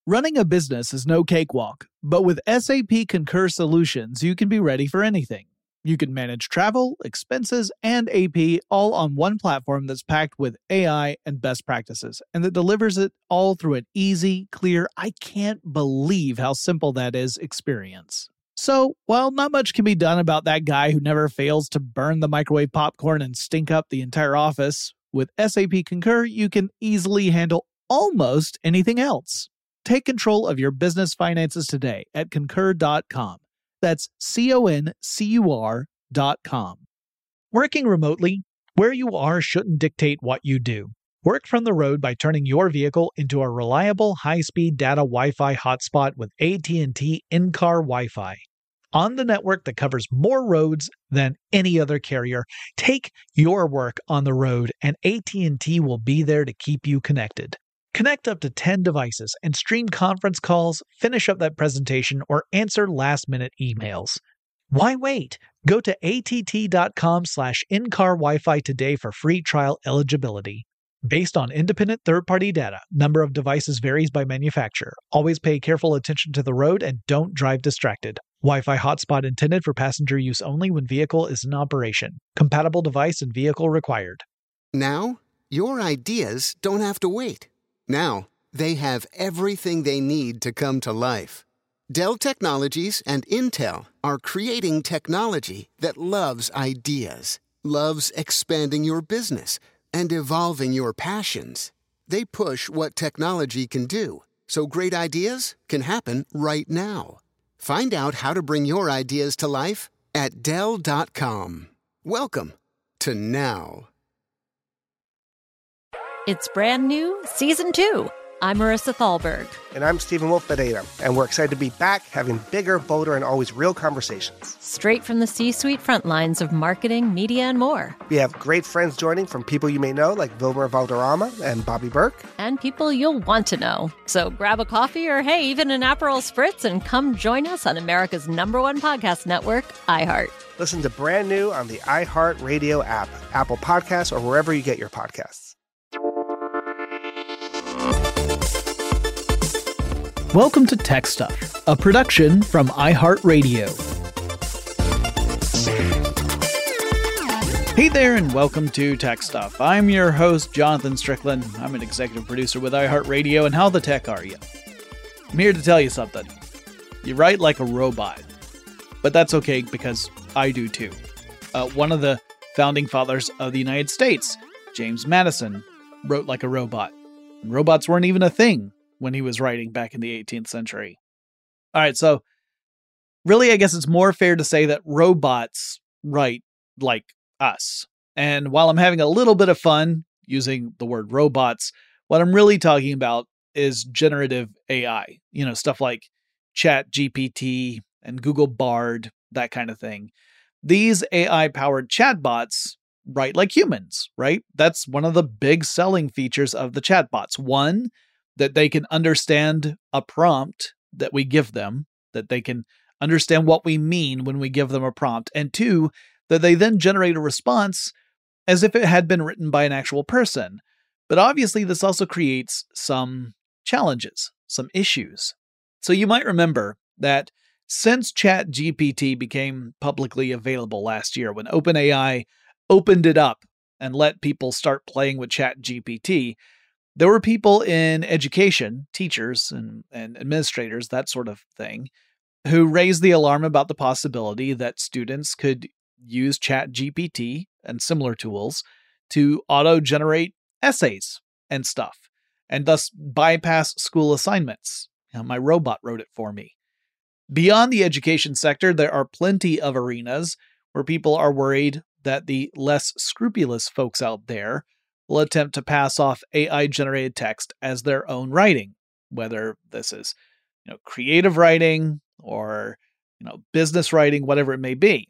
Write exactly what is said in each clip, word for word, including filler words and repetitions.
Running a business is no cakewalk, but with S A P Concur Solutions, you can be ready for anything. You can manage travel, expenses, and A P all on one platform that's packed with A I and best practices, and that delivers it all through an easy, clear, I can't believe how simple that is experience. So, while not much can be done about that guy who never fails to burn the microwave popcorn and stink up the entire office, with S A P Concur, you can easily handle almost anything else. Take control of your business finances today at concur dot com. That's C O N C U R dot com. Working remotely, where you are shouldn't dictate what you do. Work from the road by turning your vehicle into a reliable high-speed data Wi-Fi hotspot with A T and T in-car Wi-Fi. On the network that covers more roads than any other carrier, take your work on the road and A T and T will be there to keep you connected. Connect up to ten devices and stream conference calls, finish up that presentation, or answer last-minute emails. Why wait? Go to A T T dot com slash in-car Wi-Fi today for free trial eligibility. Based on independent third-party data, number of devices varies by manufacturer. Always pay careful attention to the road and don't drive distracted. Wi-Fi hotspot intended for passenger use only when vehicle is in operation. Compatible device and vehicle required. Now, your ideas don't have to wait. Now, they have everything they need to come to life. Dell Technologies and Intel are creating technology that loves ideas, loves expanding your business, and evolving your passions. They push what technology can do, so great ideas can happen right now. Find out how to bring your ideas to life at Dell dot com. Welcome to Now. It's brand new, season two. I'm Marissa Thalberg. And I'm Stephen Wolf Bedeta, and we're excited to be back having bigger, bolder, and always real conversations. Straight from the C-suite front lines of marketing, media, and more. We have great friends joining from people you may know, like Wilmer Valderrama and Bobby Burke. And people you'll want to know. So grab a coffee or, hey, even an Aperol Spritz and come join us on America's number one podcast network, iHeart. Listen to Brand New on the iHeart Radio app, Apple Podcasts, or wherever you get your podcasts. Welcome to Tech Stuff, a production from iHeartRadio. Hey there, and welcome to Tech Stuff. I'm your host, Jonathan Strickland. I'm an executive producer with iHeartRadio, and how the tech are you? I'm here to tell you something. You write like a robot, but that's okay because I do too. Uh, one of the founding fathers of the United States, James Madison, wrote like a robot. And robots weren't even a thing when he was writing back in the eighteenth century. All right, so really, I guess it's more fair to say that robots write like us. And while I'm having a little bit of fun using the word robots, what I'm really talking about is generative A I. You know, stuff like Chat G P T and Google Bard, that kind of thing. These A I-powered chatbots write like humans, right? That's one of the big selling features of the chatbots. One, that they can understand a prompt that we give them, that they can understand what we mean when we give them a prompt. And two, that they then generate a response as if it had been written by an actual person. But obviously, this also creates some challenges, some issues. So you might remember that since Chat G P T became publicly available last year, when OpenAI opened it up and let people start playing with Chat G P T, there were people in education, teachers and, and administrators, that sort of thing, who raised the alarm about the possibility that students could use Chat G P T and similar tools to auto-generate essays and stuff, and thus bypass school assignments. You know, my robot wrote it for me. Beyond the education sector, there are plenty of arenas where people are worried that the less scrupulous folks out there will attempt to pass off A I-generated text as their own writing, whether this is, you know, creative writing or, you know, business writing, whatever it may be.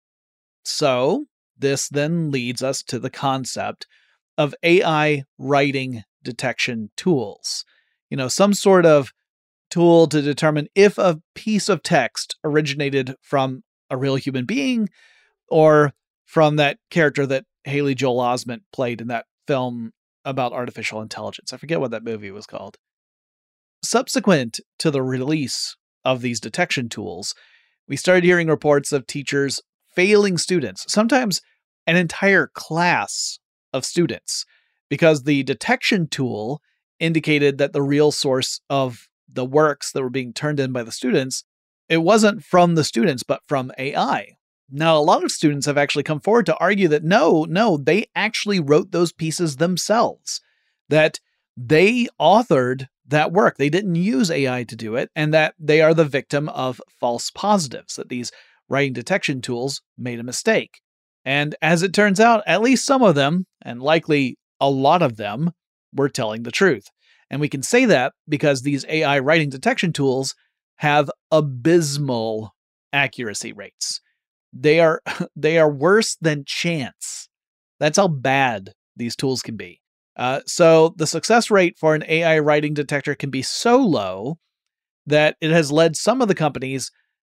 So this then leads us to the concept of A I writing detection tools. You know, some sort of tool to determine if a piece of text originated from a real human being or from that character that Haley Joel Osment played in that film about artificial intelligence. I forget what that movie was called. subsequent to the release of these detection tools, we started hearing reports of teachers failing students, sometimes an entire class of students, because the detection tool indicated that the real source of the works that were being turned in by the students, it wasn't from the students, but from A I. Now, a lot of students have actually come forward to argue that no, no, they actually wrote those pieces themselves, that they authored that work. They didn't use A I to do it, and that they are the victim of false positives, that these writing detection tools made a mistake. And as it turns out, at least some of them, and likely a lot of them, were telling the truth. And we can say that because these A I writing detection tools have abysmal accuracy rates. They are they are worse than chance. That's how bad these tools can be. Uh, so the success rate for an A I writing detector can be so low that it has led some of the companies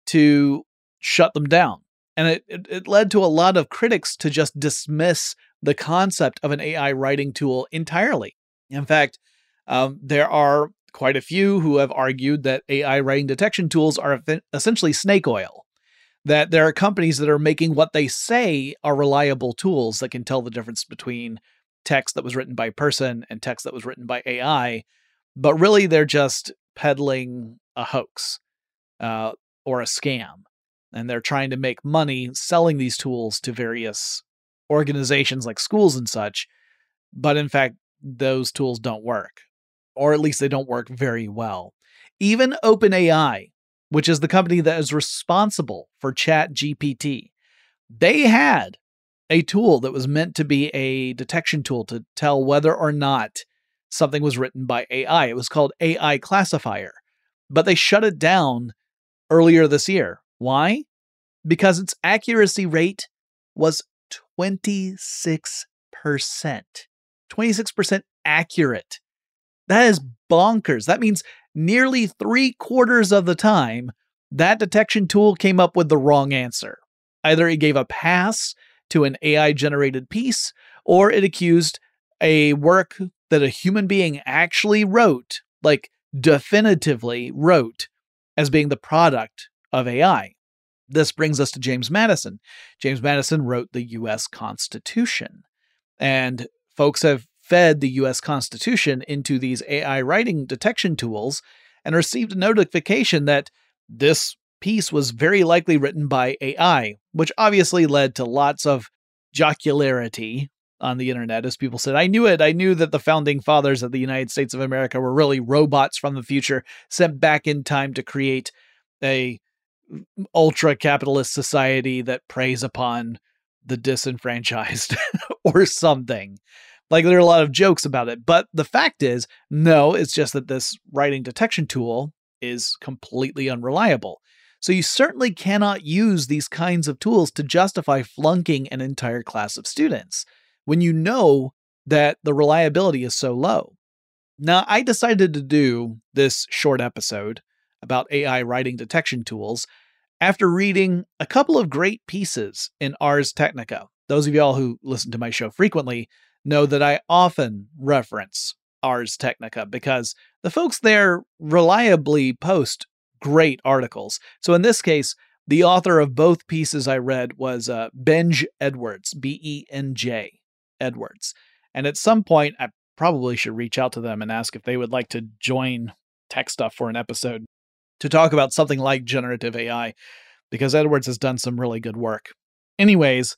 to shut them down. And it, it, it led to a lot of critics to just dismiss the concept of an A I writing tool entirely. In fact, um, there are quite a few who have argued that A I writing detection tools are essentially snake oil. That there are companies that are making what they say are reliable tools that can tell the difference between text that was written by a person and text that was written by A I, but really they're just peddling a hoax uh, or a scam. And they're trying to make money selling these tools to various organizations like schools and such, but in fact, those tools don't work, or at least they don't work very well. Even OpenAI, which is the company that is responsible for ChatGPT, they had a tool that was meant to be a detection tool to tell whether or not something was written by A I. It was called A I Classifier, but they shut it down earlier this year. Why? Because its accuracy rate was twenty-six percent. twenty-six percent accurate. That is bonkers. That means nearly three quarters of the time, that detection tool came up with the wrong answer. Either it gave a pass to an A I-generated piece, or it accused a work that a human being actually wrote, like definitively wrote, as being the product of A I. This brings us to James Madison. James Madison wrote the U S Constitution, and folks have fed the U S Constitution into these A I writing detection tools and received a notification that this piece was very likely written by A I, which obviously led to lots of jocularity on the internet as people said, I knew it. I knew that the founding fathers of the United States of America were really robots from the future sent back in time to create a ultra-capitalist society that preys upon the disenfranchised or something. Like, there are a lot of jokes about it, but the fact is, no, it's just that this writing detection tool is completely unreliable. So you certainly cannot use these kinds of tools to justify flunking an entire class of students when you know that the reliability is so low. Now, I decided to do this short episode about A I writing detection tools after reading a couple of great pieces in Ars Technica. Those of y'all who listen to my show frequently know that I often reference Ars Technica because the folks there reliably post great articles. So in this case, the author of both pieces I read was uh, Benj Edwards, B E N J Edwards. And at some point, I probably should reach out to them and ask if they would like to join Tech Stuff for an episode to talk about something like generative A I, because Edwards has done some really good work. Anyways,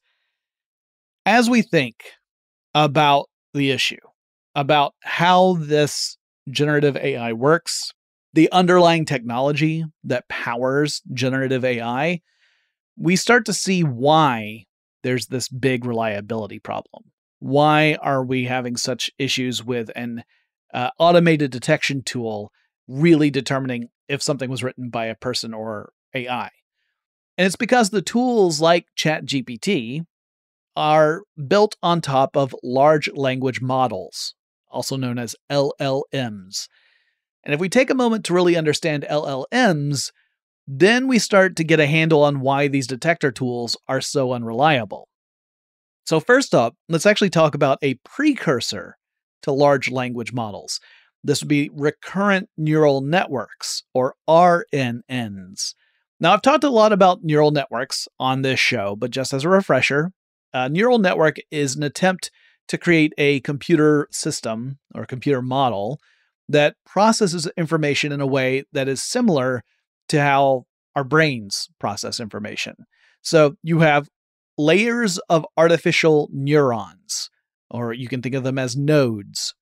as we think about the issue, about how this generative A I works, the underlying technology that powers generative A I, we start to see why there's this big reliability problem. Why are we having such issues with an uh, automated detection tool really determining if something was written by a person or A I? And it's because the tools like ChatGPT are built on top of large language models, also known as L L Ms. And if we take a moment to really understand L L Ms, then we start to get a handle on why these detector tools are so unreliable. So first up, let's actually talk about a precursor to large language models. This would be recurrent neural networks, or R N Ns. Now, I've talked a lot about neural networks on this show, but just as a refresher, a neural network is an attempt to create a computer system or computer model that processes information in a way that is similar to how our brains process information. So you have layers of artificial neurons, or you can think of them as nodes.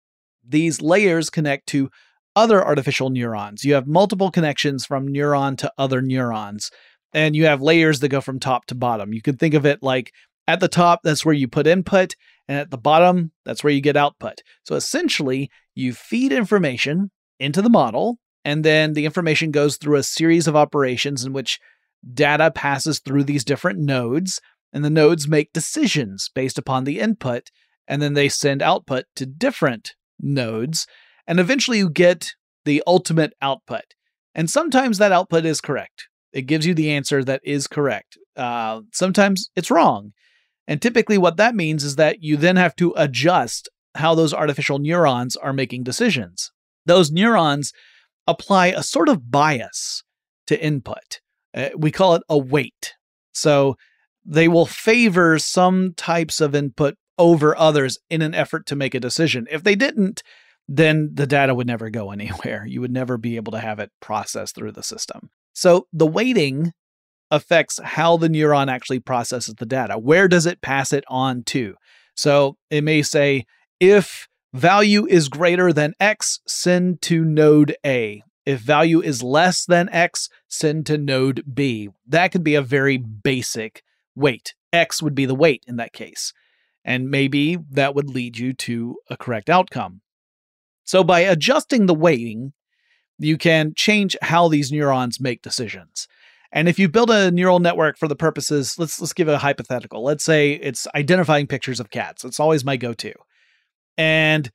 These layers connect to other artificial neurons. You have multiple connections from neuron to other neurons, and you have layers that go from top to bottom. You can think of it like at the top, that's where you put input, and at the bottom, that's where you get output. So essentially, you feed information into the model, and then the information goes through a series of operations in which data passes through these different nodes, and the nodes make decisions based upon the input, and then they send output to different nodes, and eventually you get the ultimate output. And sometimes that output is correct. It gives you the answer that is correct. Uh, sometimes it's wrong. And typically what that means is that you then have to adjust how those artificial neurons are making decisions. Those neurons apply a sort of bias to input. Uh, we call it a weight. So they will favor some types of input over others in an effort to make a decision. If they didn't, then the data would never go anywhere. You would never be able to have it processed through the system. So the weighting affects how the neuron actually processes the data. Where does it pass it on to? So it may say, if value is greater than X, send to node A. If value is less than X, send to node B. That could be a very basic weight. X would be the weight in that case. And maybe that would lead you to a correct outcome. So by adjusting the weighting, you can change how these neurons make decisions. And if you build a neural network for the purposes, let's let's give a hypothetical. Let's say it's identifying pictures of cats. It's always my go-to. And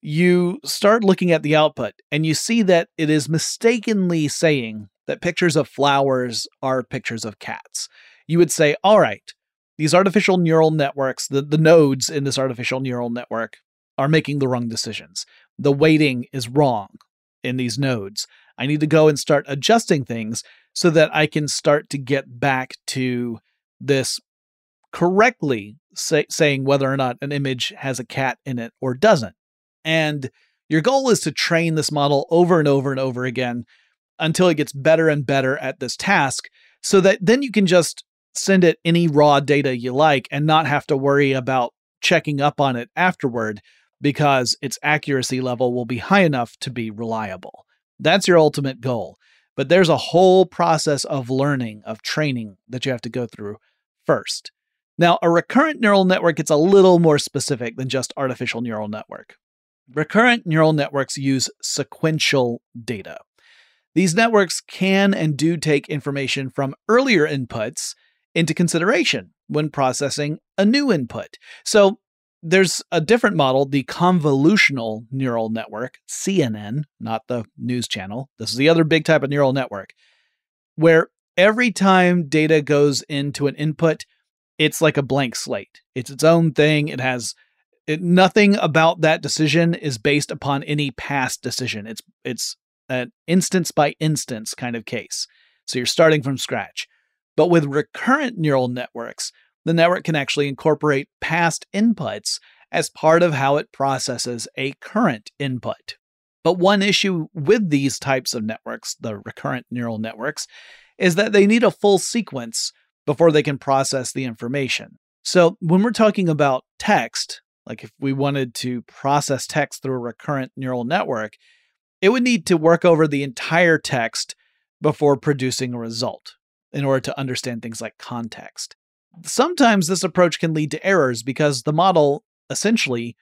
you start looking at the output and you see that it is mistakenly saying that pictures of flowers are pictures of cats. You would say, all right, these artificial neural networks, the, the nodes in this artificial neural network are making the wrong decisions. The weighting is wrong in these nodes. I need to go and start adjusting things so that I can start to get back to this correctly say, saying whether or not an image has a cat in it or doesn't. And your goal is to train this model over and over and over again until it gets better and better at this task, so that then you can just send it any raw data you like and not have to worry about checking up on it afterward, because its accuracy level will be high enough to be reliable. That's your ultimate goal. But there's a whole process of learning, of training that you have to go through first. Now, a recurrent neural network gets a little more specific than just artificial neural network. Recurrent neural networks use sequential data. These networks can and do take information from earlier inputs into consideration when processing a new input. So there's a different model, the convolutional neural network, C N N, not the news channel. This is the other big type of neural network, where every time data goes into an input, it's like a blank slate. It's its own thing. It has it, nothing about that decision is based upon any past decision. It's it's an instance by instance kind of case. So you're starting from scratch. But with recurrent neural networks, the network can actually incorporate past inputs as part of how it processes a current input. But one issue with these types of networks, the recurrent neural networks, is that they need a full sequence before they can process the information. So when we're talking about text, like if we wanted to process text through a recurrent neural network, it would need to work over the entire text before producing a result in order to understand things like context. Sometimes this approach can lead to errors because the model essentially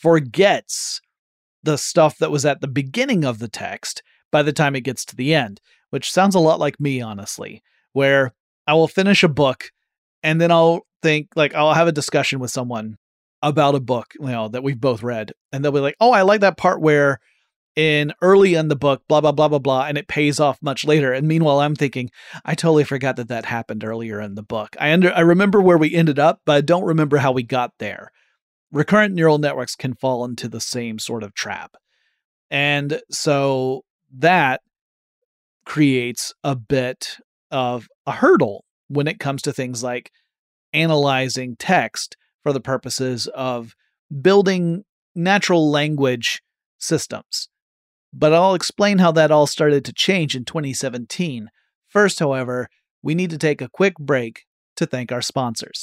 forgets the stuff that was at the beginning of the text by the time it gets to the end, which sounds a lot like me, honestly, where I will finish a book and then I'll think, like, I'll have a discussion with someone about a book, you know, that we've both read, and they'll be like, oh, I like that part where in early in the book, blah, blah, blah, blah, blah, and it pays off much later. And meanwhile, I'm thinking, I totally forgot that that happened earlier in the book. I under, I remember where we ended up, but I don't remember how we got there. Recurrent neural networks can fall into the same sort of trap. And so that creates a bit of a hurdle when it comes to things like analyzing text for the purposes of building natural language systems. But I'll explain how that all started to change in twenty seventeen. First, however, we need to take a quick break to thank our sponsors.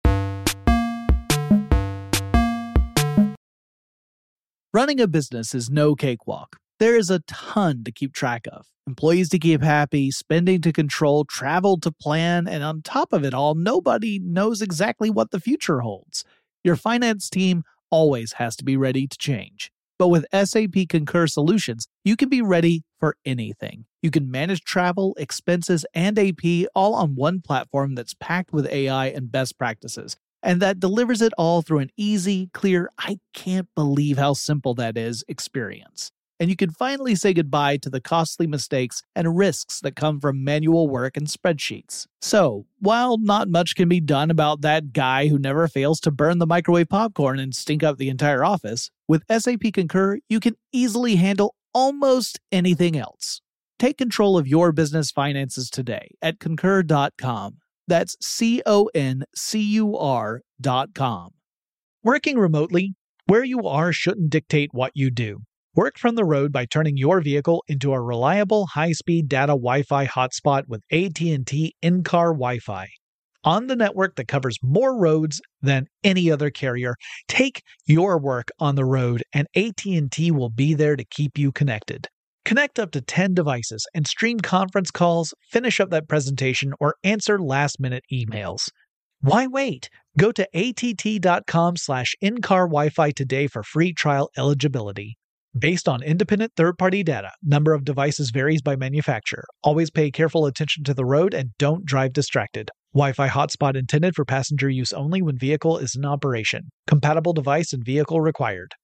Running a business is no cakewalk. There is a ton to keep track of. Employees to keep happy, spending to control, travel to plan, and on top of it all, nobody knows exactly what the future holds. Your finance team always has to be ready to change. But with S A P Concur Solutions, you can be ready for anything. You can manage travel, expenses, and A P all on one platform that's packed with A I and best practices, and that delivers it all through an easy, clear, I can't believe how simple that is experience. And you can finally say goodbye to the costly mistakes and risks that come from manual work and spreadsheets. So, while not much can be done about that guy who never fails to burn the microwave popcorn and stink up the entire office, with S A P Concur, you can easily handle almost anything else. Take control of your business finances today at concur dot com. That's C O N C U R dot com. Working remotely, where you are shouldn't dictate what you do. Work from the road by turning your vehicle into a reliable high-speed data Wi-Fi hotspot with A T and T in-car Wi-Fi. On the network that covers more roads than any other carrier, take your work on the road and A T and T will be there to keep you connected. Connect up to ten devices and stream conference calls, finish up that presentation, or answer last-minute emails. Why wait? Go to A T T dot com slash in-car Wi-Fi today for free trial eligibility. Based on independent third-party data, number of devices varies by manufacturer. Always pay careful attention to the road and don't drive distracted. Wi-Fi hotspot intended for passenger use only when vehicle is in operation. Compatible device and vehicle required.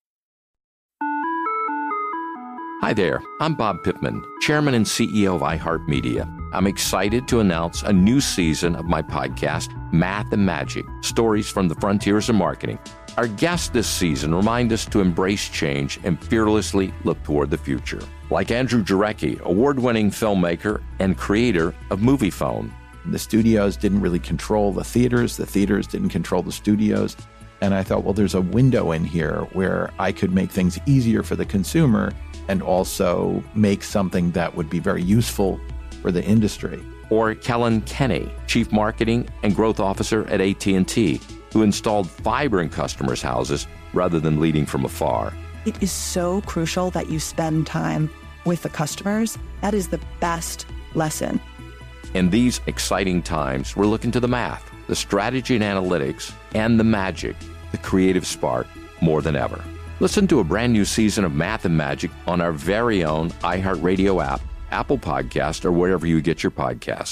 Hi there, I'm Bob Pittman, Chairman and C E O of iHeartMedia. I'm excited to announce a new season of my podcast, Math and Magic, Stories from the Frontiers of Marketing. Our guests this season remind us to embrace change and fearlessly look toward the future. Like Andrew Jarecki, award-winning filmmaker and creator of Moviefone. The studios didn't really control the theaters. The theaters didn't control the studios. And I thought, well, there's a window in here where I could make things easier for the consumer and also make something that would be very useful for the industry. Or Kellen Kenny, Chief Marketing and Growth Officer at A T and T, who installed fiber in customers' houses rather than leading from afar. It is so crucial that you spend time with the customers. That is the best lesson. In these exciting times, we're looking to the math, the strategy and analytics, and the magic, the creative spark, more than ever. Listen to a brand new season of Math and Magic on our very own iHeartRadio app, Apple Podcast, or wherever you get your podcast.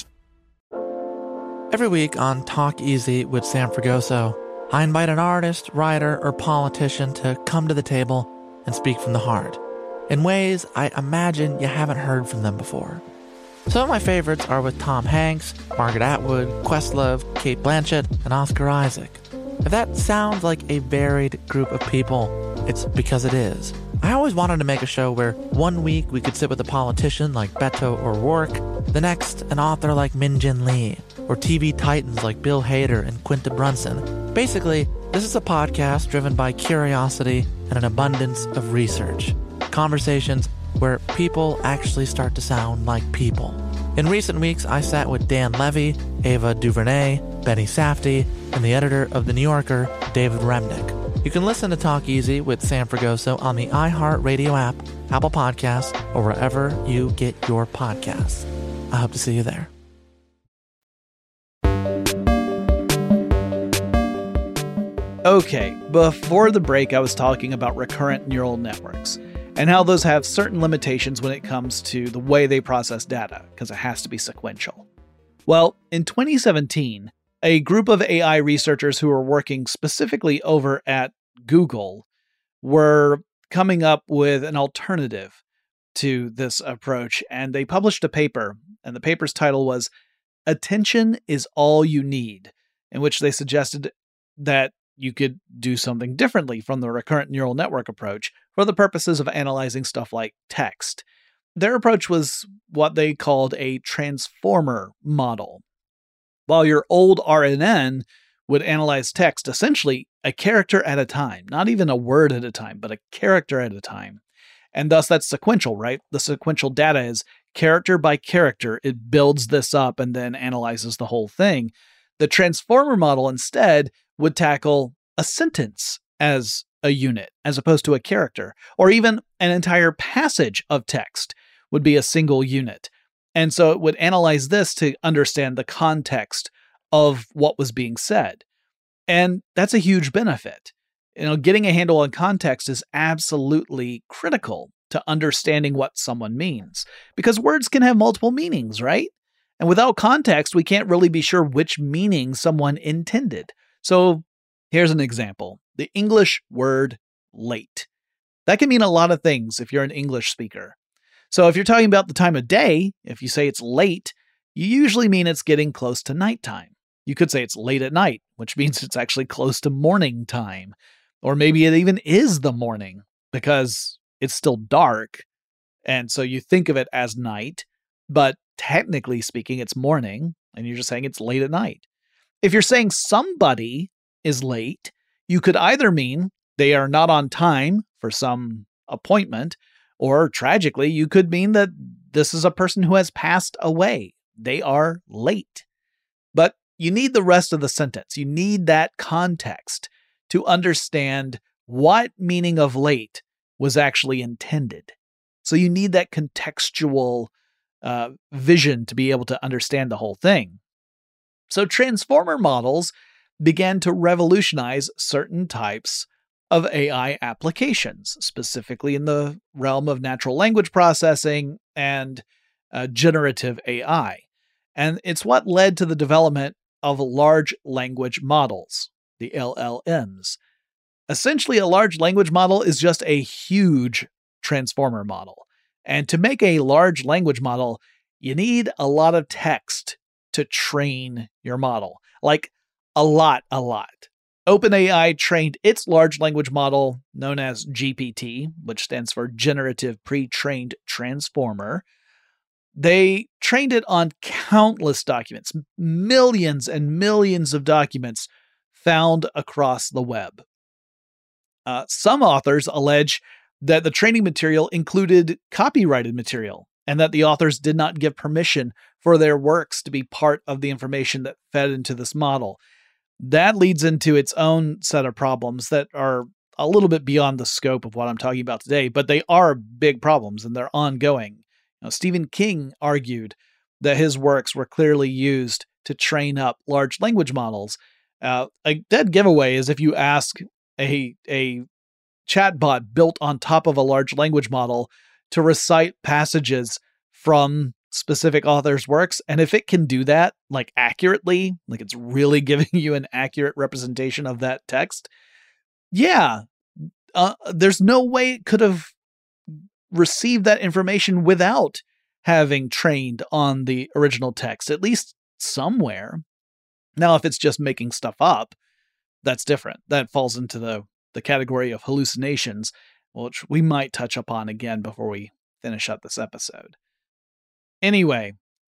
Every week on Talk Easy with Sam Fragoso, I invite an artist, writer, or politician to come to the table and speak from the heart in ways I imagine you haven't heard from them before. Some of my favorites are with Tom Hanks, Margaret Atwood, Questlove, Cate Blanchett, and Oscar Isaac. If that sounds like a varied group of people, it's because it is. I always wanted to make a show where one week we could sit with a politician like Beto O'Rourke, the next an author like Min Jin Lee, or T V titans like Bill Hader and Quinta Brunson. Basically, this is a podcast driven by curiosity and an abundance of research. Conversations where people actually start to sound like people. In recent weeks, I sat with Dan Levy, Ava DuVernay, Benny Safdie, and the editor of The New Yorker, David Remnick. You can listen to Talk Easy with Sam Fragoso on the iHeartRadio app, Apple Podcasts, or wherever you get your podcasts. I hope to see you there. Okay, before the break, I was talking about recurrent neural networks and how those have certain limitations when it comes to the way they process data, because it has to be sequential. Well, in twenty seventeen, a group of A I researchers who were working specifically over at Google were coming up with an alternative to this approach, and they published a paper, and the paper's title was Attention is All You Need, in which they suggested that you could do something differently from the recurrent neural network approach for the purposes of analyzing stuff like text. Their approach was what they called a transformer model. While your old R N N would analyze text essentially a character at a time, not even a word at a time, but a character at a time. And thus that's sequential, right? The sequential data is character by character. It builds this up and then analyzes the whole thing. The transformer model instead would tackle a sentence as a unit, as opposed to a character, or even an entire passage of text would be a single unit. And so it would analyze this to understand the context of what was being said. And that's a huge benefit. You know, getting a handle on context is absolutely critical to understanding what someone means, because words can have multiple meanings, right? And without context, we can't really be sure which meaning someone intended. So here's an example. The English word late. That can mean a lot of things if you're an English speaker. So if you're talking about the time of day, if you say it's late, you usually mean it's getting close to nighttime. You could say it's late at night, which means it's actually close to morning time. Or maybe it even is the morning because it's still dark. And so you think of it as night, but technically speaking, it's morning, and you're just saying it's late at night. If you're saying somebody is late, you could either mean they are not on time for some appointment, or tragically, you could mean that this is a person who has passed away. They are late. But you need the rest of the sentence. You need that context to understand what meaning of late was actually intended. So you need that contextual uh, vision to be able to understand the whole thing. So transformer models began to revolutionize certain types of A I applications, specifically in the realm of natural language processing and uh, generative A I. And it's what led to the development of large language models, the L L Ms. Essentially, a large language model is just a huge transformer model. And to make a large language model, you need a lot of text to train your model. Like a lot, a lot. OpenAI trained its large language model, known as G P T, which stands for Generative Pre-trained Transformer. They trained it on countless documents, millions and millions of documents found across the web. Uh, some authors allege that the training material included copyrighted material and that the authors did not give permission for their works to be part of the information that fed into this model. That leads into its own set of problems that are a little bit beyond the scope of what I'm talking about today, but they are big problems and they're ongoing. Now, Stephen King argued that his works were clearly used to train up large language models. Uh, a dead giveaway is if you ask a, a chatbot built on top of a large language model to recite passages from specific authors' works, and if it can do that like accurately, like it's really giving you an accurate representation of that text, yeah, uh, there's no way it could have received that information without having trained on the original text, at least somewhere. Now, if it's just making stuff up, that's different. That falls into the, the category of hallucinations, which we might touch upon again before we finish up this episode. Anyway,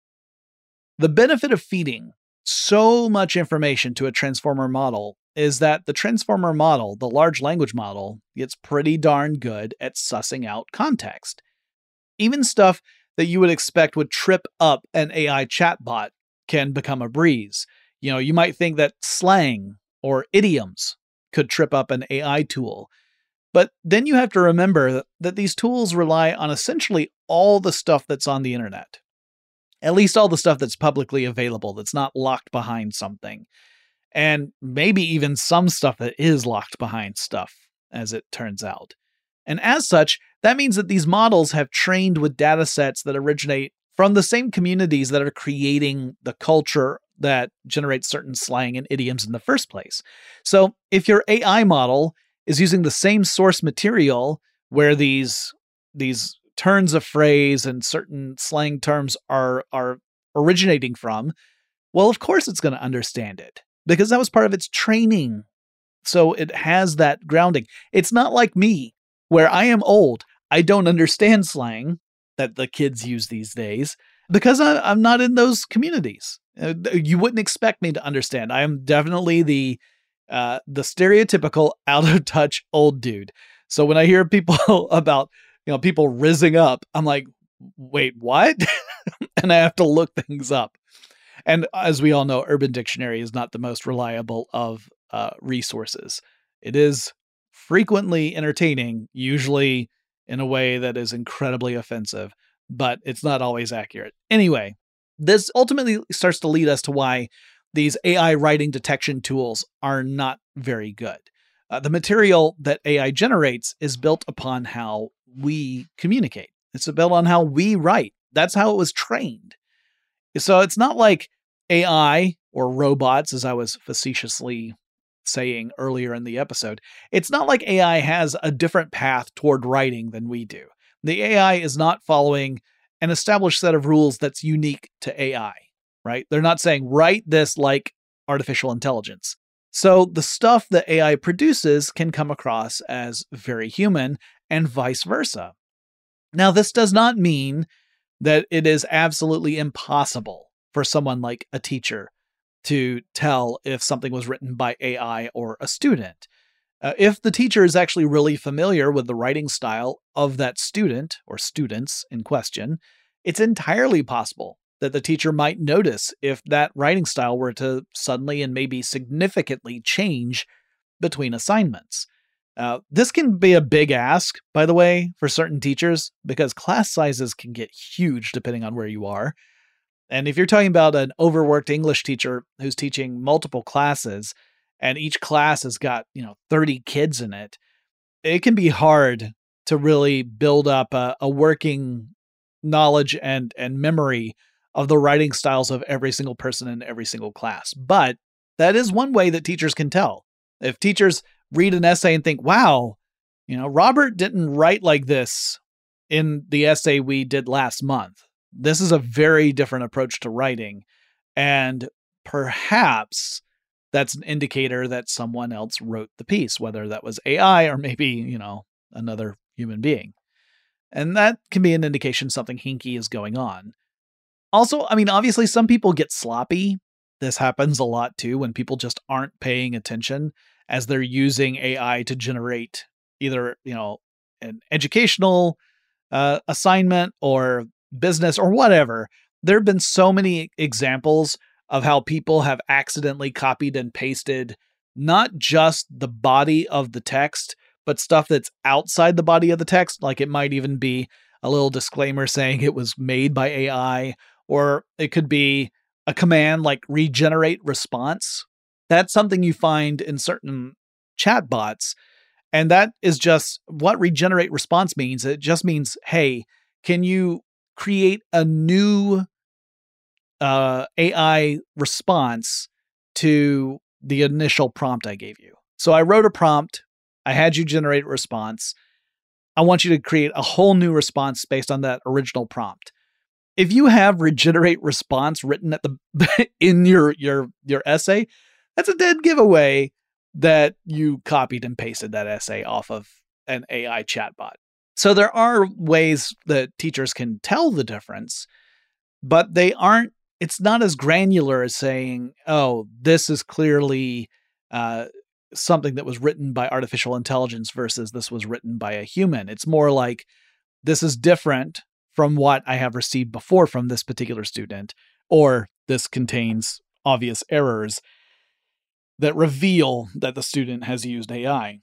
the benefit of feeding so much information to a transformer model is that the transformer model, the large language model, gets pretty darn good at sussing out context. Even stuff that you would expect would trip up an A I chatbot can become a breeze. You know, you might think that slang or idioms could trip up an A I tool. But then you have to remember that these tools rely on essentially all the stuff that's on the internet. At least all the stuff that's publicly available, that's not locked behind something. And maybe even some stuff that is locked behind stuff, as it turns out. And as such, that means that these models have trained with data sets that originate from the same communities that are creating the culture that generates certain slang and idioms in the first place. So if your A I model is using the same source material where these, these turns of phrase and certain slang terms are, are originating from, well, of course it's going to understand it, because that was part of its training So it has that grounding. It's not like me, where I am old. I don't understand slang that the kids use these days because I, I'm not in those communities. Uh, you wouldn't expect me to understand. I am definitely the uh, the stereotypical out of touch old dude. So when I hear people about, you know, people rizzing up, I'm like, wait, what? And I have to look things up. And as we all know, Urban Dictionary is not the most reliable of uh, resources. It is frequently entertaining, usually in a way that is incredibly offensive, but it's not always accurate. Anyway, this ultimately starts to lead us to why these A I writing detection tools are not very good. Uh, the material that A I generates is built upon how we communicate. It's built on how we write. That's how it was trained. So it's not like A I or robots, as I was facetiously saying earlier in the episode. It's not like A I has a different path toward writing than we do. The A I is not following an established set of rules that's unique to A I, right? They're not saying, write this like artificial intelligence. So the stuff that A I produces can come across as very human and vice versa. Now, this does not mean that it is absolutely impossible for someone like a teacher to tell if something was written by A I or a student. Uh, if the teacher is actually really familiar with the writing style of that student or students in question, it's entirely possible that the teacher might notice if that writing style were to suddenly and maybe significantly change between assignments. Uh, this can be a big ask, by the way, for certain teachers, because class sizes can get huge depending on where you are. And if you're talking about an overworked English teacher who's teaching multiple classes, and each class has got, you know, thirty kids in it, it can be hard to really build up a, a working knowledge and, and memory of the writing styles of every single person in every single class. But that is one way that teachers can tell. If teachers read an essay and think, wow, you know, Robert didn't write like this in the essay we did last month. This is a very different approach to writing. And perhaps that's an indicator that someone else wrote the piece, whether that was A I or maybe, you know, another human being. And that can be an indication something hinky is going on. Also, I mean, obviously some people get sloppy. This happens a lot too when people just aren't paying attention as they're using A I to generate either, you know, an educational uh, assignment or business or whatever. There have been so many examples of how people have accidentally copied and pasted not just the body of the text, but stuff that's outside the body of the text. Like it might even be a little disclaimer saying it was made by A I, or it could be a command like regenerate response. That's something you find in certain chatbots. And that is just what regenerate response means. It just means, hey, can you create a new uh, A I response to the initial prompt I gave you? So I wrote a prompt. I had you generate a response. I want you to create a whole new response based on that original prompt. If you have regenerate response written at the in your your your essay, that's a dead giveaway that you copied and pasted that essay off of an A I chatbot. So there are ways that teachers can tell the difference, but they aren't, it's not as granular as saying, oh, this is clearly uh, something that was written by artificial intelligence versus this was written by a human. It's more like, this is different from what I have received before from this particular student, or this contains obvious errors that reveal that the student has used A I.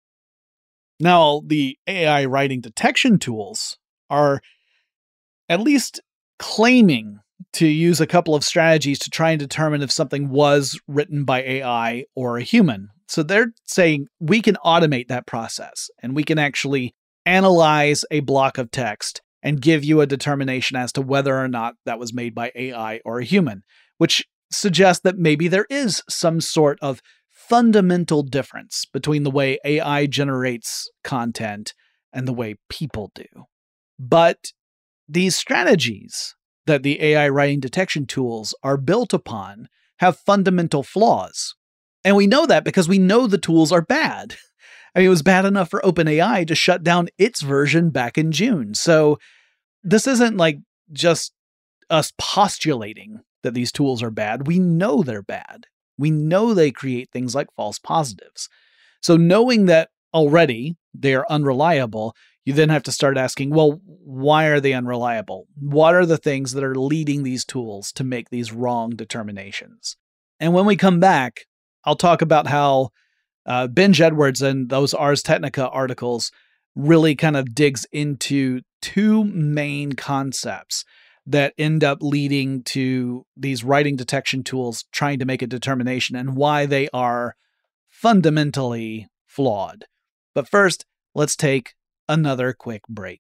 Now, the A I writing detection tools are at least claiming to use a couple of strategies to try and determine if something was written by A I or a human. So they're saying we can automate that process and we can actually analyze a block of text and give you a determination as to whether or not that was made by A I or a human, which suggests that maybe there is some sort of fundamental difference between the way A I generates content and the way people do. But these strategies that the A I writing detection tools are built upon have fundamental flaws. And we know that because we know the tools are bad. I mean, it was bad enough for OpenAI to shut down its version back in June. So this isn't like just us postulating that these tools are bad. We know they're bad. We know they create things like false positives. So knowing that already they're unreliable, you then have to start asking, well, why are they unreliable? What are the things that are leading these tools to make these wrong determinations? And when we come back, I'll talk about how uh, Benj Edwards and those Ars Technica articles really kind of digs into two main concepts that end up leading to these writing detection tools trying to make a determination and why they are fundamentally flawed. But first, let's take another quick break.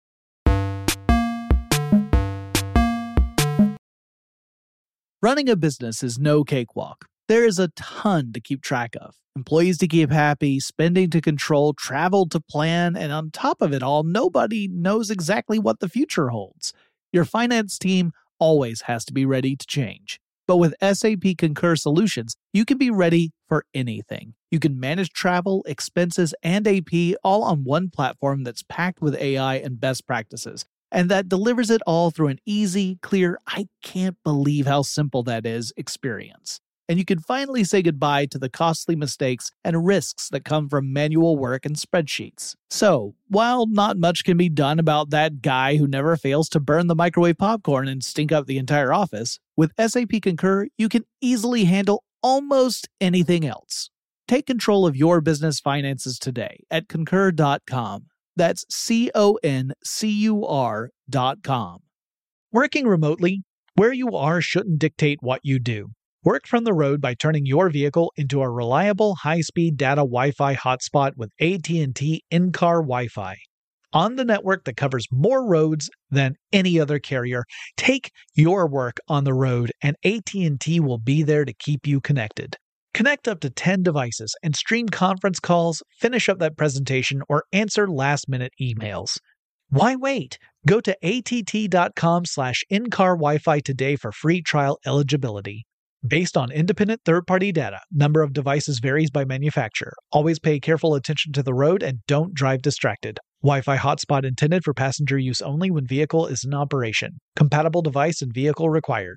Running a business is no cakewalk. There is a ton to keep track of. Employees to keep happy, spending to control, travel to plan, and on top of it all, nobody knows exactly what the future holds. Your finance team always has to be ready to change. But with S A P Concur Solutions, you can be ready for anything. You can manage travel, expenses, and A P all on one platform that's packed with A I and best practices, and that delivers it all through an easy, clear, I can't believe how simple that is experience. And you can finally say goodbye to the costly mistakes and risks that come from manual work and spreadsheets. So, while not much can be done about that guy who never fails to burn the microwave popcorn and stink up the entire office, with S A P Concur, you can easily handle almost anything else. Take control of your business finances today at concur dot com. That's C O N C U R dot com. Working remotely, where you are shouldn't dictate what you do. Work from the road by turning your vehicle into a reliable high-speed data Wi-Fi hotspot with A T and T in-car Wi-Fi. On the network that covers more roads than any other carrier, take your work on the road and A T and T will be there to keep you connected. Connect up to ten devices and stream conference calls, finish up that presentation, or answer last-minute emails. Why wait? Go to A T T dot com slash in-car Wi-Fi today for free trial eligibility. Based on independent third-party data, number of devices varies by manufacturer. Always pay careful attention to the road and don't drive distracted. Wi-Fi hotspot intended for passenger use only when vehicle is in operation. Compatible device and vehicle required.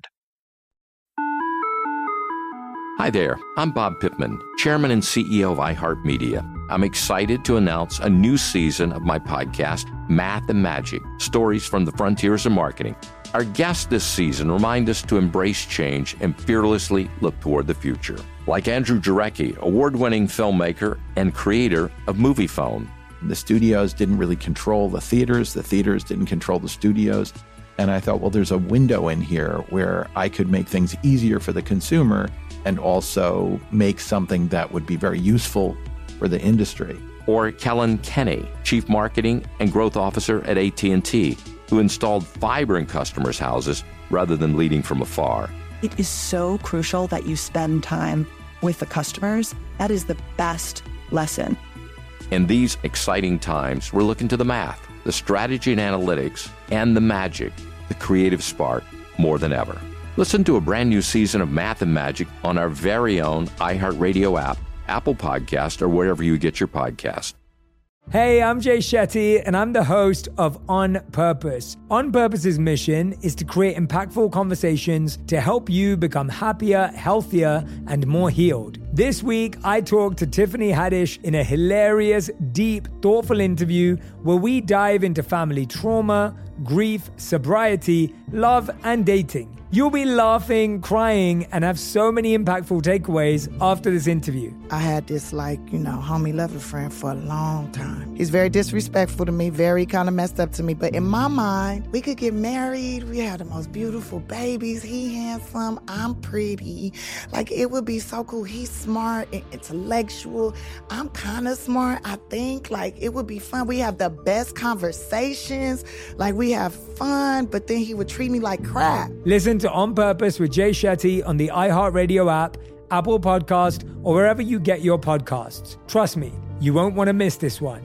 Hi there, I'm Bob Pittman, Chairman and C E O of iHeartMedia. I'm excited to announce a new season of my podcast, Math and Magic, Stories from the Frontiers of Marketing. Our guests this season remind us to embrace change and fearlessly look toward the future. Like Andrew Jarecki, award-winning filmmaker and creator of MoviePhone. The studios didn't really control the theaters. The theaters didn't control the studios. And I thought, well, there's a window in here where I could make things easier for the consumer and also make something that would be very useful for the industry. Or Kellen Kenny, Chief Marketing and Growth Officer at A T and T, who installed fiber in customers' houses rather than leading from afar. It is so crucial that you spend time with the customers. That is the best lesson. In these exciting times, we're looking to the math, the strategy and analytics, and the magic, the creative spark, more than ever. Listen to a brand new season of Math and Magic on our very own iHeartRadio app, Apple Podcast, or wherever you get your podcast. Hey, I'm Jay Shetty, and I'm the host of On Purpose. On Purpose's mission is to create impactful conversations to help you become happier, healthier, and more healed. This week, I talked to Tiffany Haddish in a hilarious, deep, thoughtful interview where we dive into family trauma, grief, sobriety, love, and dating. You'll be laughing, crying, and have so many impactful takeaways after this interview. I had this, like, you know, homie lover friend for a long time. He's very disrespectful to me, very kind of messed up to me. But in my mind, we could get married. We have the most beautiful babies. He handsome. I'm pretty. Like, it would be so cool. He's smart and intellectual. I'm kind of smart, I think. Like, it would be fun. We have the best conversations. Like, we have fun, but then he would treat me like crap. Listen to On Purpose with Jay Shetty on the iHeartRadio app, Apple Podcast, or wherever you get your podcasts. Trust me, you won't want to miss this one.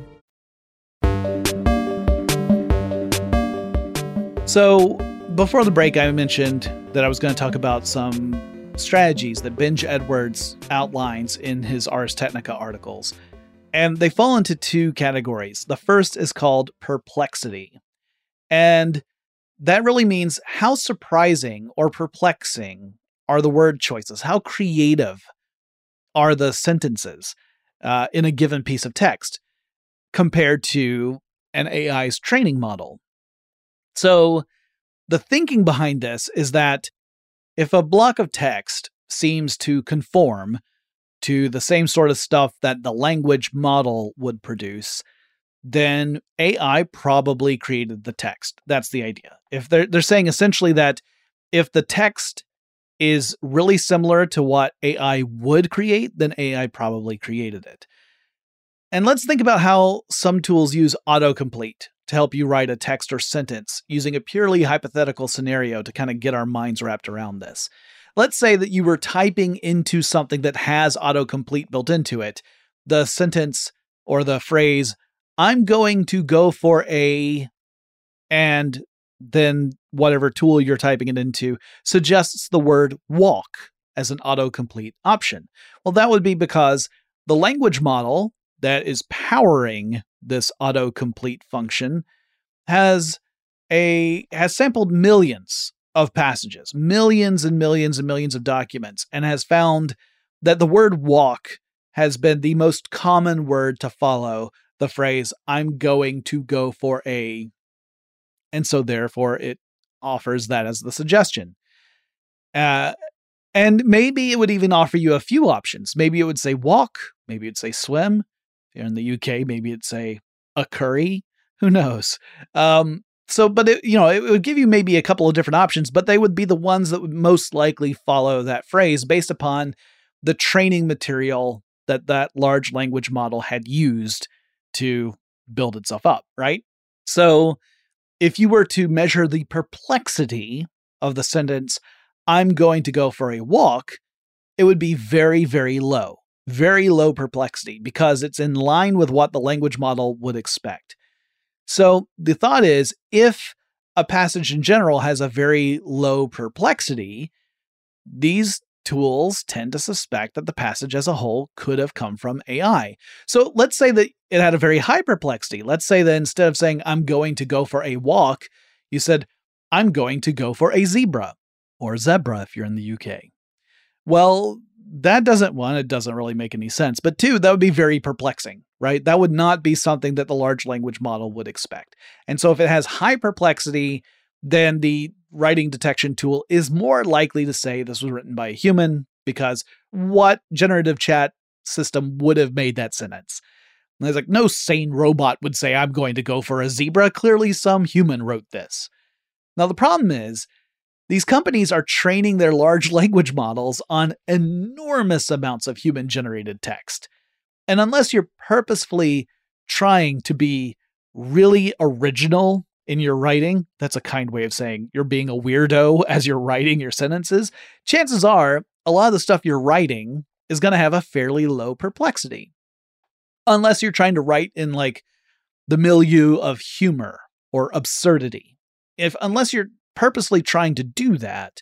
So, before the break, I mentioned that I was going to talk about some strategies that Benj Edwards outlines in his Ars Technica articles. And they fall into two categories. The first is called perplexity. And that really means how surprising or perplexing are the word choices? How creative are the sentences uh, in a given piece of text compared to an A I's training model? So the thinking behind this is that if a block of text seems to conform to the same sort of stuff that the language model would produce, then A I probably created the text. That's the idea. If they're they're saying essentially that if the text is really similar to what A I would create, then A I probably created it. And let's think about how some tools use autocomplete to help you write a text or sentence using a purely hypothetical scenario to kind of get our minds wrapped around this. Let's say that you were typing into something that has autocomplete built into it, the sentence or the phrase, I'm going to go for a, and then whatever tool you're typing it into suggests the word walk as an autocomplete option. Well, that would be because the language model that is powering this autocomplete function has a has sampled millions of passages, millions and millions and millions of documents, and has found that the word walk has been the most common word to follow the phrase, I'm going to go for a, and so therefore it offers that as the suggestion. Uh, and maybe it would even offer you a few options. Maybe it would say walk, maybe it'd say swim. If you're in the U K, maybe it'd say a curry. Who knows? Um, so, but it, you know, it would give you maybe a couple of different options, but they would be the ones that would most likely follow that phrase based upon the training material that that large language model had used to build itself up, right? So if you were to measure the perplexity of the sentence, I'm going to go for a walk, it would be very, very low, very low perplexity because it's in line with what the language model would expect. So the thought is, if a passage in general has a very low perplexity, these tools tend to suspect that the passage as a whole could have come from A I. So let's say that it had a very high perplexity. Let's say that instead of saying, I'm going to go for a walk, you said, I'm going to go for a zebra, or zebra if you're in the U K. Well, that doesn't, one, it doesn't really make any sense, but two, that would be very perplexing, right? That would not be something that the large language model would expect. And so if it has high perplexity, then the writing detection tool is more likely to say this was written by a human, because what generative chat system would have made that sentence? And it's like, no sane robot would say, I'm going to go for a zebra. Clearly some human wrote this. Now, the problem is, these companies are training their large language models on enormous amounts of human-generated text. And unless you're purposefully trying to be really original in your writing, that's a kind way of saying you're being a weirdo as you're writing your sentences, chances are a lot of the stuff you're writing is going to have a fairly low perplexity. Unless you're trying to write in like the milieu of humor or absurdity. If unless you're purposely trying to do that,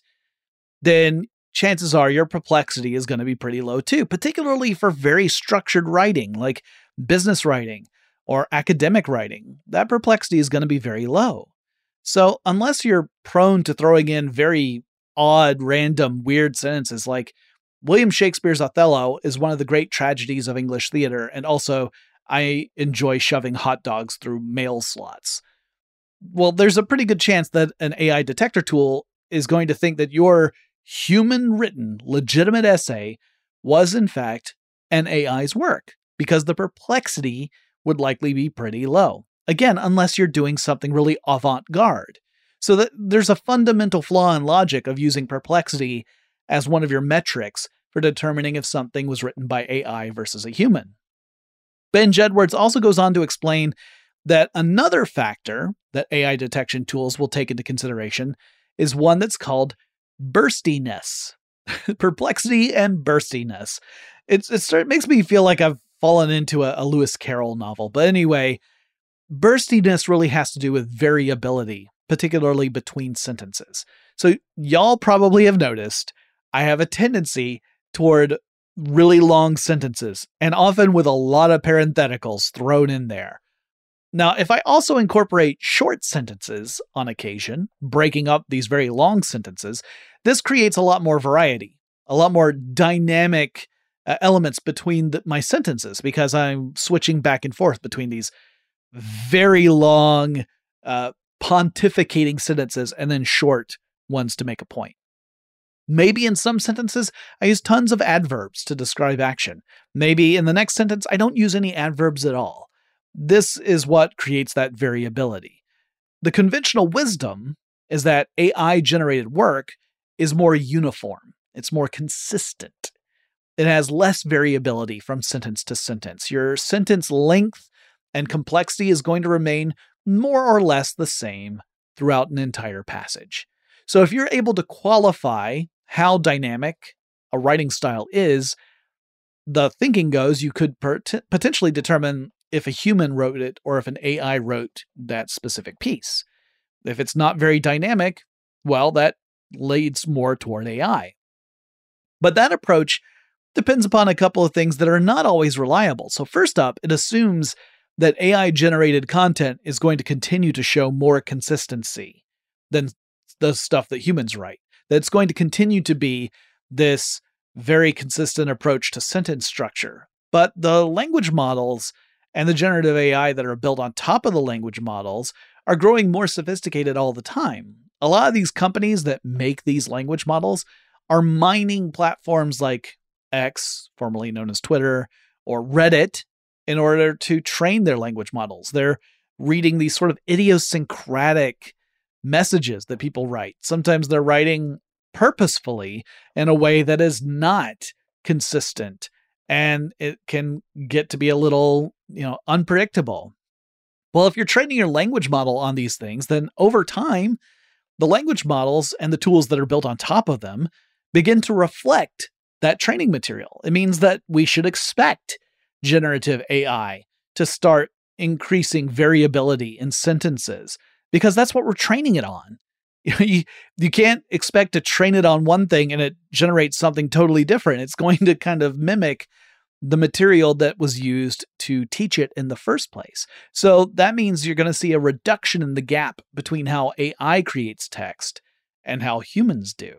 then chances are your perplexity is going to be pretty low too, particularly for very structured writing like business writing or academic writing. That perplexity is going to be very low. So unless you're prone to throwing in very odd, random, weird sentences like William Shakespeare's Othello is one of the great tragedies of English theater, and also I enjoy shoving hot dogs through mail slots. Well, there's a pretty good chance that an A I detector tool is going to think that your human-written, legitimate essay was, in fact, an A I's work, because the perplexity would likely be pretty low. Again, unless you're doing something really avant-garde. So that there's a fundamental flaw in logic of using perplexity as one of your metrics for determining if something was written by A I versus a human. Benj Edwards also goes on to explain that another factor that A I detection tools will take into consideration is one that's called burstiness. Perplexity and burstiness. It's, it's, it makes me feel like I've fallen into a, a Lewis Carroll novel. But anyway, burstiness really has to do with variability, particularly between sentences. So y'all probably have noticed I have a tendency toward really long sentences, and often with a lot of parentheticals thrown in there. Now, if I also incorporate short sentences on occasion, breaking up these very long sentences, this creates a lot more variety, a lot more dynamic uh, elements between the, my sentences, because I'm switching back and forth between these very long, uh, pontificating sentences and then short ones to make a point. Maybe in some sentences, I use tons of adverbs to describe action. Maybe in the next sentence, I don't use any adverbs at all. This is what creates that variability. The conventional wisdom is that A I-generated work is more uniform. It's more consistent. It has less variability from sentence to sentence. Your sentence length and complexity is going to remain more or less the same throughout an entire passage. So if you're able to qualify how dynamic a writing style is, the thinking goes you could per- potentially determine if a human wrote it or if an A I wrote that specific piece. If it's not very dynamic, well, that leads more toward A I. But that approach depends upon a couple of things that are not always reliable. So first up, it assumes that A I-generated content is going to continue to show more consistency than the stuff that humans write. That it's going to continue to be this very consistent approach to sentence structure. But the language models and the generative A I that are built on top of the language models are growing more sophisticated all the time. A lot of these companies that make these language models are mining platforms like X, formerly known as Twitter, or Reddit, in order to train their language models. They're reading these sort of idiosyncratic messages that people write. Sometimes they're writing purposefully in a way that is not consistent, and it can get to be a little, you know, unpredictable. Well, if you're training your language model on these things, then over time, the language models and the tools that are built on top of them begin to reflect that training material. It means that we should expect generative A I to start increasing variability in sentences, because that's what we're training it on. You, you can't expect to train it on one thing and it generates something totally different. It's going to kind of mimic the material that was used to teach it in the first place. So that means you're going to see a reduction in the gap between how A I creates text and how humans do.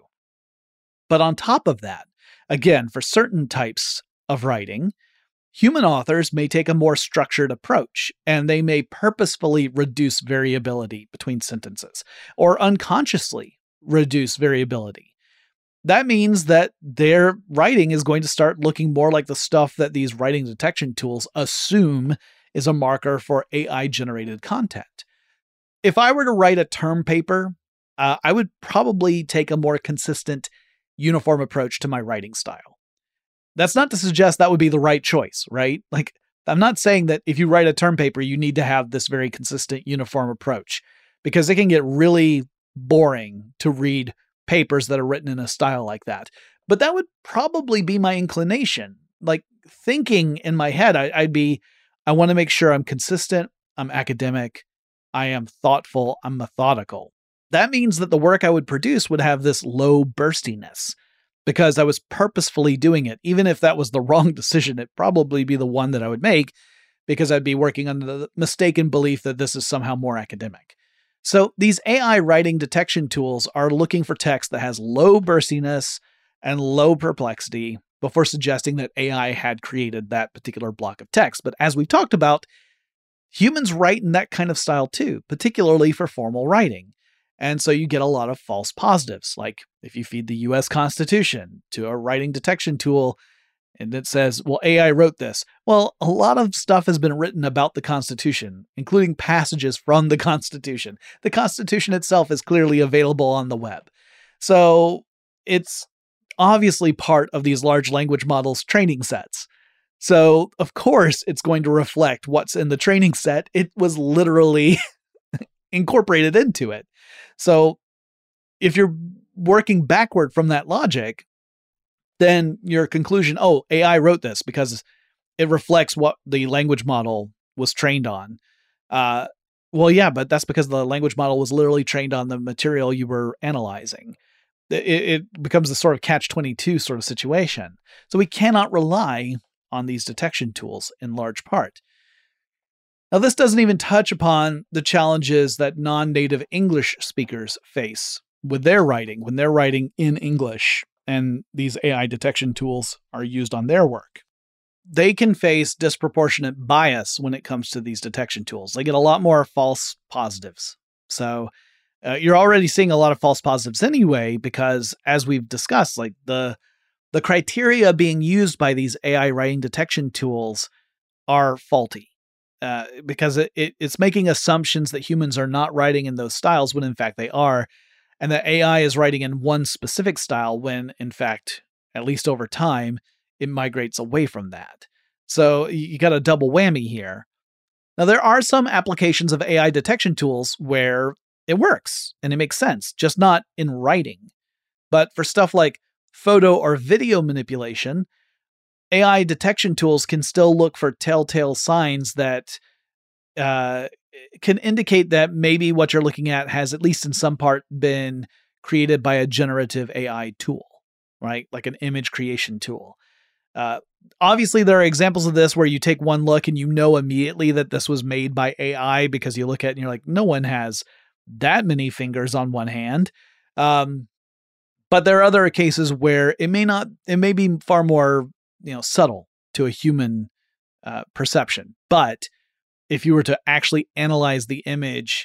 But on top of that, again, for certain types of writing, human authors may take a more structured approach, and they may purposefully reduce variability between sentences, or unconsciously reduce variability. That means that their writing is going to start looking more like the stuff that these writing detection tools assume is a marker for A I-generated content. If I were to write a term paper, uh, I would probably take a more consistent, uniform approach to my writing style. That's not to suggest that would be the right choice, right? Like, I'm not saying that if you write a term paper, you need to have this very consistent, uniform approach, because it can get really boring to read papers that are written in a style like that. But that would probably be my inclination. Like, thinking in my head, I, I'd be, I want to make sure I'm consistent, I'm academic, I am thoughtful, I'm methodical. That means that the work I would produce would have this low burstiness, because I was purposefully doing it. Even if that was the wrong decision, it'd probably be the one that I would make, because I'd be working under the mistaken belief that this is somehow more academic. So these A I writing detection tools are looking for text that has low burstiness and low perplexity before suggesting that A I had created that particular block of text. But as we've talked about, humans write in that kind of style too, particularly for formal writing. And so you get a lot of false positives, like if you feed the U S Constitution to a writing detection tool and it says, well, A I wrote this. Well, a lot of stuff has been written about the Constitution, including passages from the Constitution. The Constitution itself is clearly available on the web. So it's obviously part of these large language models' training sets. So, of course, it's going to reflect what's in the training set. It was literally incorporated into it. So if you're working backward from that logic, then your conclusion, oh, A I wrote this because it reflects what the language model was trained on. Uh, well, yeah, but that's because the language model was literally trained on the material you were analyzing. it, it becomes a sort of catch twenty-two sort of situation. So we cannot rely on these detection tools in large part. Now, this doesn't even touch upon the challenges that non-native English speakers face with their writing, when they're writing in English and these A I detection tools are used on their work. They can face disproportionate bias when it comes to these detection tools. They get a lot more false positives. So uh, you're already seeing a lot of false positives anyway, because as we've discussed, like the the criteria being used by these A I writing detection tools are faulty. Uh, because it, it, it's making assumptions that humans are not writing in those styles when in fact they are, and that A I is writing in one specific style when in fact, at least over time, it migrates away from that. So you got a double whammy here. Now, there are some applications of A I detection tools where it works and it makes sense, just not in writing. But for stuff like photo or video manipulation, A I detection tools can still look for telltale signs that uh, can indicate that maybe what you're looking at has, at least in some part, been created by a generative A I tool, right? Like an image creation tool. Uh, obviously, there are examples of this where you take one look and you know immediately that this was made by A I because you look at it and you're like, no one has that many fingers on one hand. Um, but there are other cases where it may not, it may be far more you know, subtle to a human uh, perception. But if you were to actually analyze the image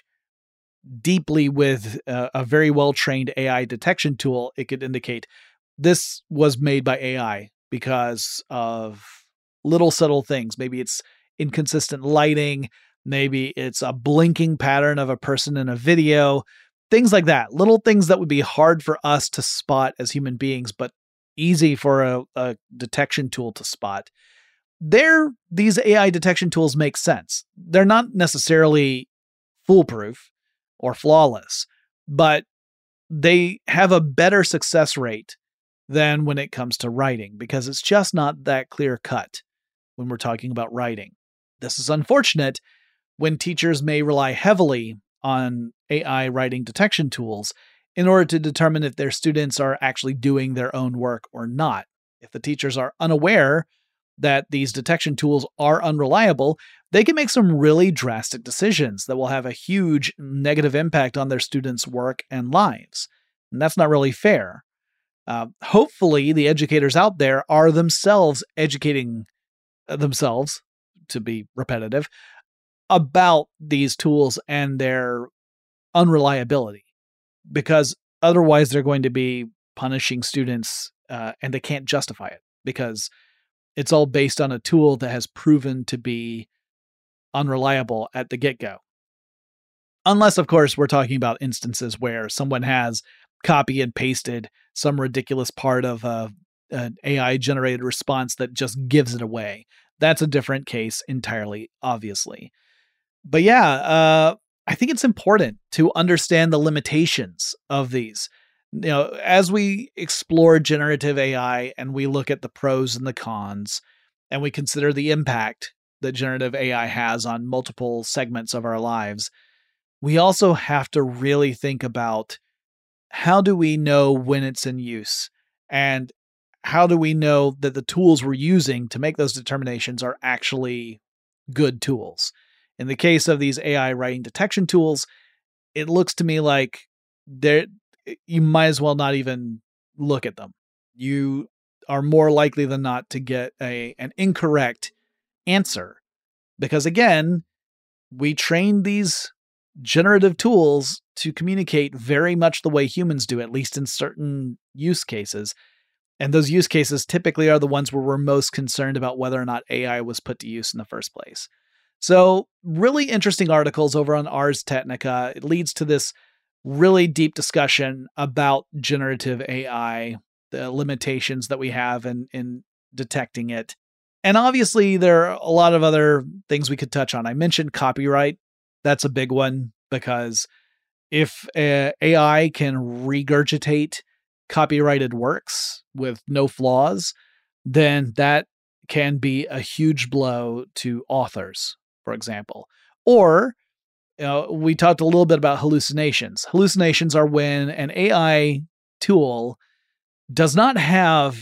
deeply with a, a very well-trained A I detection tool, it could indicate this was made by A I because of little subtle things. Maybe it's inconsistent lighting. Maybe it's a blinking pattern of a person in a video. Things like that. Little things that would be hard for us to spot as human beings, but easy for a, a detection tool to spot. There, these A I detection tools make sense. They're not necessarily foolproof or flawless, but they have a better success rate than when it comes to writing, because it's just not that clear cut when we're talking about writing. This is unfortunate when teachers may rely heavily on A I writing detection tools in order to determine if their students are actually doing their own work or not. If the teachers are unaware that these detection tools are unreliable, they can make some really drastic decisions that will have a huge negative impact on their students' work and lives. And that's not really fair. Uh, hopefully, the educators out there are themselves educating themselves, to be repetitive, about these tools and their unreliability. Because otherwise they're going to be punishing students uh, and they can't justify it because it's all based on a tool that has proven to be unreliable at the get-go. Unless, of course, we're talking about instances where someone has copy and pasted some ridiculous part of a, an A I-generated response that just gives it away. That's a different case entirely, obviously. But yeah, uh, I think it's important to understand the limitations of these. You know, as we explore generative A I and we look at the pros and the cons, and we consider the impact that generative A I has on multiple segments of our lives, we also have to really think about how do we know when it's in use, and how do we know that the tools we're using to make those determinations are actually good tools. In the case of these A I writing detection tools, it looks to me like there you might as well not even look at them. You are more likely than not to get a an incorrect answer. Because again, we trained these generative tools to communicate very much the way humans do, at least in certain use cases. And those use cases typically are the ones where we're most concerned about whether or not A I was put to use in the first place. So really interesting articles over on Ars Technica. It leads to this really deep discussion about generative A I, the limitations that we have in, in detecting it. And obviously there are a lot of other things we could touch on. I mentioned copyright. That's a big one, because if uh, A I can regurgitate copyrighted works with no flaws, then that can be a huge blow to authors, for example. Or, you know, we talked a little bit about hallucinations. Hallucinations are when an A I tool does not have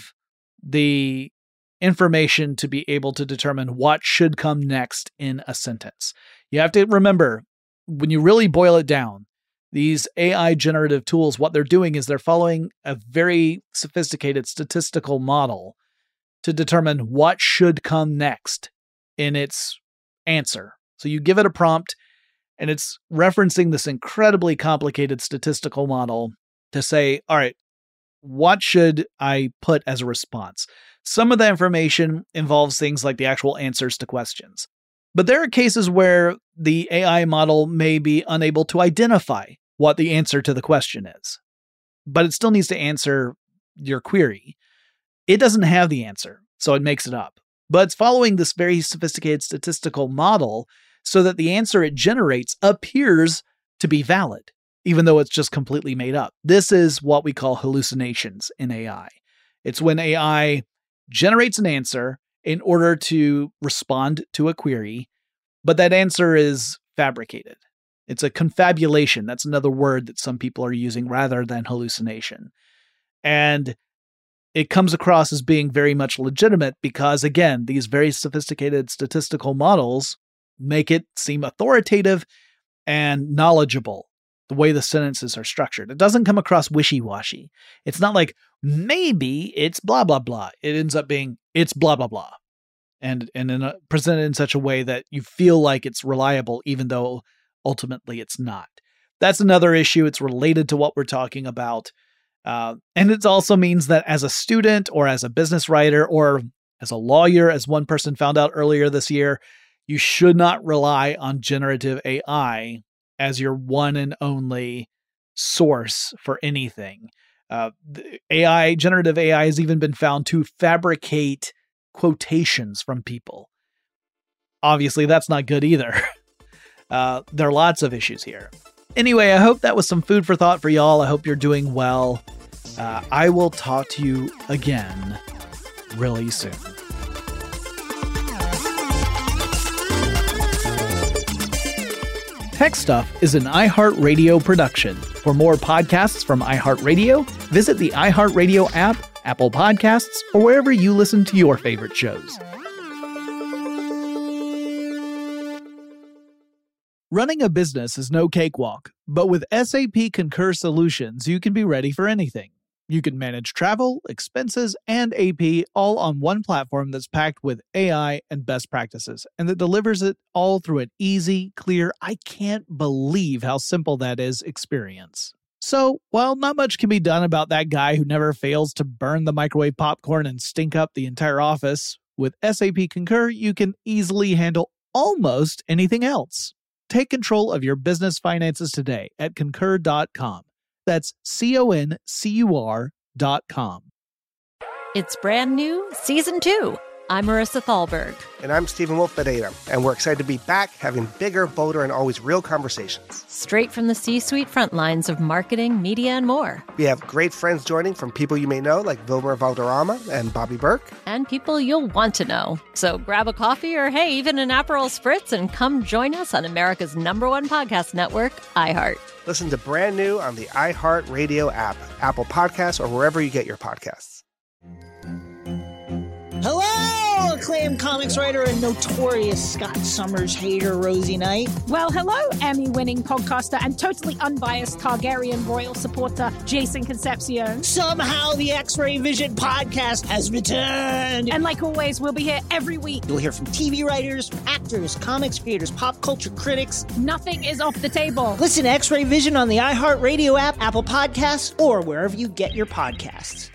the information to be able to determine what should come next in a sentence. You have to remember, when you really boil it down, these A I generative tools, what they're doing is they're following a very sophisticated statistical model to determine what should come next in its answer. So you give it a prompt, and it's referencing this incredibly complicated statistical model to say, all right, what should I put as a response? Some of the information involves things like the actual answers to questions. But there are cases where the A I model may be unable to identify what the answer to the question is, but it still needs to answer your query. It doesn't have the answer, so it makes it up. But it's following this very sophisticated statistical model so that the answer it generates appears to be valid, even though it's just completely made up. This is what we call hallucinations in A I. It's when A I generates an answer in order to respond to a query, but that answer is fabricated. It's a confabulation. That's another word that some people are using rather than hallucination. And it comes across as being very much legitimate because, again, these very sophisticated statistical models make it seem authoritative and knowledgeable the way the sentences are structured. It doesn't come across wishy-washy. It's not like, maybe it's blah, blah, blah. It ends up being, it's blah, blah, blah. And, and in a, presented in such a way that you feel like it's reliable, even though ultimately it's not. That's another issue. It's related to what we're talking about. Uh, and it also means that as a student or as a business writer or as a lawyer, as one person found out earlier this year, you should not rely on generative A I as your one and only source for anything. Uh, A I, generative A I has even been found to fabricate quotations from people. Obviously, that's not good either. Uh, there are lots of issues here. Anyway, I hope that was some food for thought for y'all. I hope you're doing well. Uh, I will talk to you again really soon. Tech Stuff is an iHeartRadio production. For more podcasts from iHeartRadio, visit the iHeartRadio app, Apple Podcasts, or wherever you listen to your favorite shows. Running a business is no cakewalk, but with S A P Concur Solutions, you can be ready for anything. You can manage travel, expenses, and A P all on one platform that's packed with A I and best practices, and that delivers it all through an easy, clear, I can't believe how simple that is experience. So, while not much can be done about that guy who never fails to burn the microwave popcorn and stink up the entire office, with S A P Concur, you can easily handle almost anything else. Take control of your business finances today at concur dot com. That's C O N C U R dot com. It's brand new, season two. I'm Marissa Thalberg. And I'm Stephen Wolf-Bedeta. And we're excited to be back having bigger, bolder, and always real conversations. Straight from the C-suite front lines of marketing, media, and more. We have great friends joining from people you may know, like Wilmer Valderrama and Bobby Burke. And people you'll want to know. So grab a coffee or, hey, even an Aperol Spritz and come join us on America's number one podcast network, iHeart. Listen to brand new on the iHeartRadio app, Apple Podcasts, or wherever you get your podcasts. Hello, acclaimed comics writer and notorious Scott Summers hater, Rosie Knight. Well, hello, Emmy-winning podcaster and totally unbiased Targaryen royal supporter, Jason Concepcion. Somehow the X-Ray Vision podcast has returned. And like always, we'll be here every week. You'll hear from T V writers, actors, comics creators, pop culture critics. Nothing is off the table. Listen to X-Ray Vision on the iHeartRadio app, Apple Podcasts, or wherever you get your podcasts.